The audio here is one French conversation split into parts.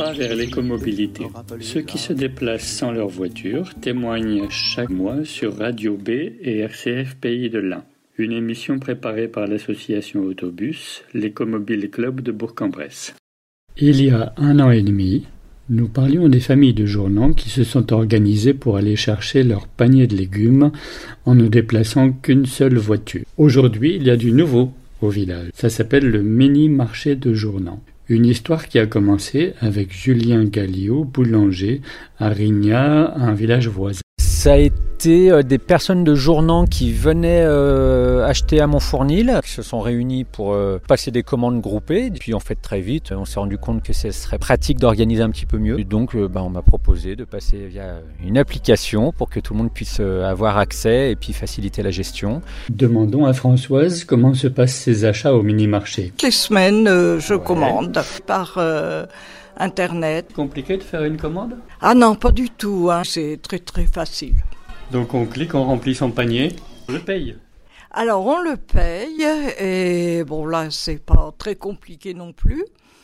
pas vers l'écomobilité. Ceux qui se déplacent sans leur voiture témoignent chaque mois sur Radio B et RCF Pays de l'Ain. Une émission préparée par l'association Autobus, l'Écomobile Club de Bourg-en-Bresse. Il y a 1 an et demi, nous parlions des familles de Journan qui se sont organisées pour aller chercher leur panier de légumes en ne déplaçant qu'une seule voiture. Aujourd'hui, il y a du nouveau au village. Ça s'appelle le mini-marché de Journan. Une histoire qui a commencé avec Julien Galliot, boulanger à Rignat, un village voisin. Ça a été des personnes de Journan qui venaient acheter à Montfournil, qui se sont réunis pour passer des commandes groupées. Et puis en fait très vite, on s'est rendu compte que ce serait pratique d'organiser un petit peu mieux. Et donc on m'a proposé de passer via une application pour que tout le monde puisse avoir accès et puis faciliter la gestion. Demandons à Françoise comment se passent ces achats au mini-marché. Les semaines, je commande par Internet. Compliqué de faire une commande ? Ah non, pas du tout, c'est très très facile. Donc on clique, on remplit son panier, on le paye. Alors on le paye, et bon là c'est pas très compliqué non plus.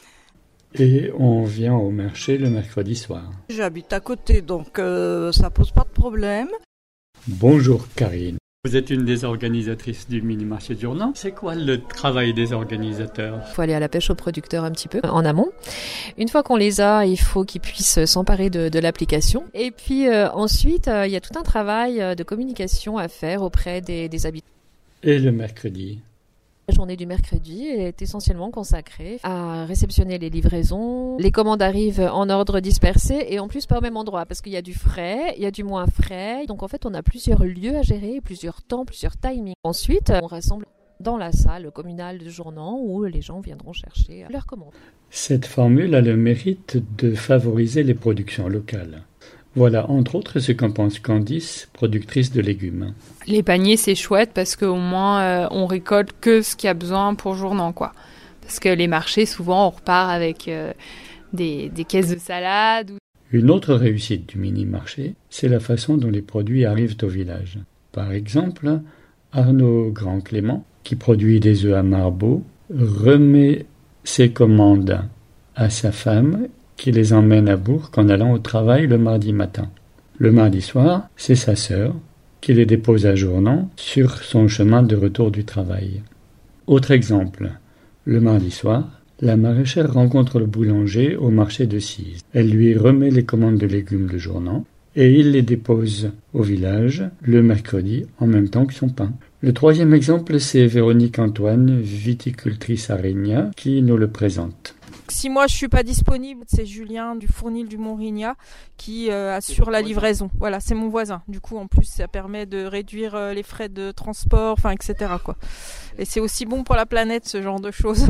Et on vient au marché le mercredi soir. J'habite à côté, donc ça pose pas de problème. Bonjour Karine. Vous êtes une des organisatrices du mini-marché de Journan. C'est quoi le travail des organisateurs ? Il faut aller à la pêche aux producteurs un petit peu en amont. Une fois qu'on les a, il faut qu'ils puissent s'emparer de l'application. Et puis ensuite, il y a tout un travail de communication à faire auprès des habitants. Et le mercredi ? La journée du mercredi est essentiellement consacrée à réceptionner les livraisons. Les commandes arrivent en ordre dispersé et en plus pas au même endroit parce qu'il y a du frais, il y a du moins frais. Donc en fait, on a plusieurs lieux à gérer, plusieurs temps, plusieurs timings. Ensuite, on rassemble dans la salle communale de Journan où les gens viendront chercher leurs commandes. Cette formule a le mérite de favoriser les productions locales. Voilà, entre autres, ce qu'en pense Candice, productrice de légumes. Les paniers, c'est chouette parce qu'au moins, on récolte que ce qu'il y a besoin pour Journan, quoi. Parce que les marchés, souvent, on repart avec des caisses de salade. Une autre réussite du mini-marché, c'est la façon dont les produits arrivent au village. Par exemple, Arnaud Grand-Clément, qui produit des œufs à Marbeau, remet ses commandes à sa femme qui les emmène à Bourg en allant au travail le mardi matin. Le mardi soir, c'est sa sœur qui les dépose à Journan sur son chemin de retour du travail. Autre exemple, le mardi soir, la maraîchère rencontre le boulanger au marché de Cise. Elle lui remet les commandes de légumes de Journan et il les dépose au village le mercredi en même temps que son pain. Le troisième exemple, c'est Véronique Antoine, viticultrice à Rignat, qui nous le présente. Si moi je suis pas disponible, c'est Julien du Fournil du Mont-Rignat qui assure la livraison. Voilà, c'est mon voisin. Du coup, en plus, ça permet de réduire les frais de transport, etc. quoi. Et c'est aussi bon pour la planète, ce genre de choses.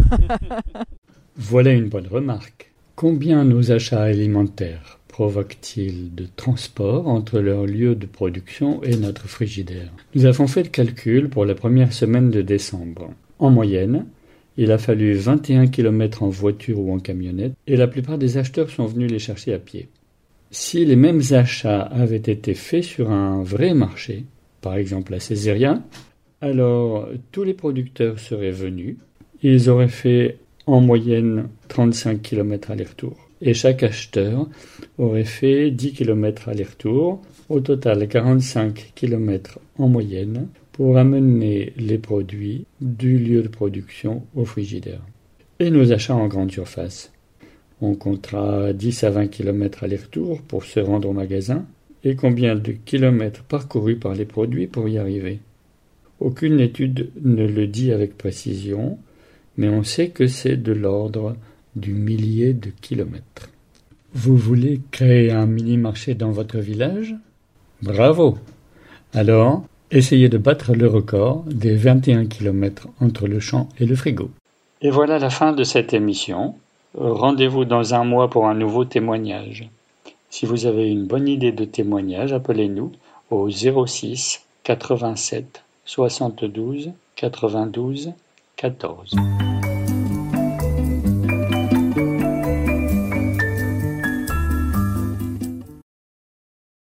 Voilà une bonne remarque. Combien nos achats alimentaires provoquent-ils de transport entre leur lieu de production et notre frigidaire ? Nous avons fait le calcul pour la première semaine de décembre. En moyenne, il a fallu 21 km en voiture ou en camionnette et la plupart des acheteurs sont venus les chercher à pied. Si les mêmes achats avaient été faits sur un vrai marché, par exemple à Césaria, alors tous les producteurs seraient venus, ils auraient fait en moyenne 35 km aller-retour et chaque acheteur aurait fait 10 km aller-retour, au total 45 km en moyenne, pour amener les produits du lieu de production au frigidaire. Et nos achats en grande surface. On comptera 10 à 20 km aller-retour pour se rendre au magasin et combien de kilomètres parcourus par les produits pour y arriver. Aucune étude ne le dit avec précision, mais on sait que c'est de l'ordre du millier de kilomètres. Vous voulez créer un mini-marché dans votre village ? Bravo ! Alors, essayez de battre le record des 21 km entre le champ et le frigo. Et voilà la fin de cette émission. Rendez-vous dans un mois pour un nouveau témoignage. Si vous avez une bonne idée de témoignage, appelez-nous au 06 87 72 92 14.